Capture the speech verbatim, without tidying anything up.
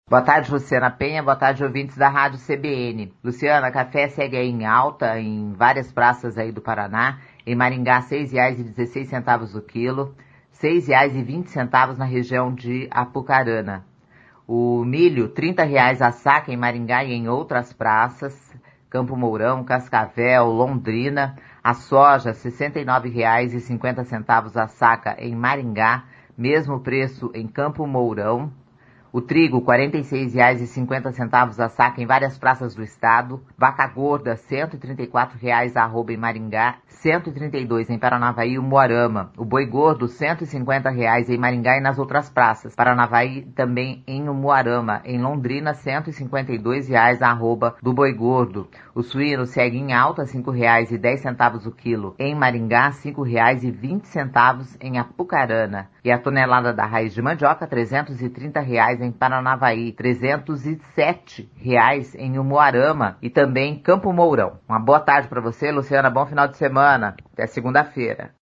Boa tarde, Luciana Penha. Boa tarde, ouvintes da Rádio C B N. Luciana, café segue aí em alta em várias praças aí do Paraná. Em Maringá, seis reais e dezesseis centavos o quilo. seis reais e vinte centavos na região de Apucarana. O milho, trinta reais a saca em Maringá e em outras praças. Campo Mourão, Cascavel, Londrina. A soja, sessenta e nove reais e cinquenta centavos a saca em Maringá. Mesmo preço em Campo Mourão. O trigo, quarenta e seis reais e cinquenta centavos a saca em várias praças do estado. Vaca gorda, cento e trinta e quatro reais a arroba em Maringá, cento e trinta e dois reais em Paranavaí e Umuarama. O boi gordo, cento e cinquenta reais em Maringá e nas outras praças. Paranavaí também em Umuarama. Em Londrina, cento e cinquenta e dois reais a arroba do boi gordo. O suíno segue em alta, cinco reais e dez centavos o quilo. Em Maringá, cinco reais e vinte centavos em Apucarana. E a tonelada da raiz de mandioca, trezentos e trinta reais em Paranavaí, trezentos e sete reais em Umuarama e também em Campo Mourão. Uma boa tarde para você, Luciana. Bom final de semana. Até segunda-feira.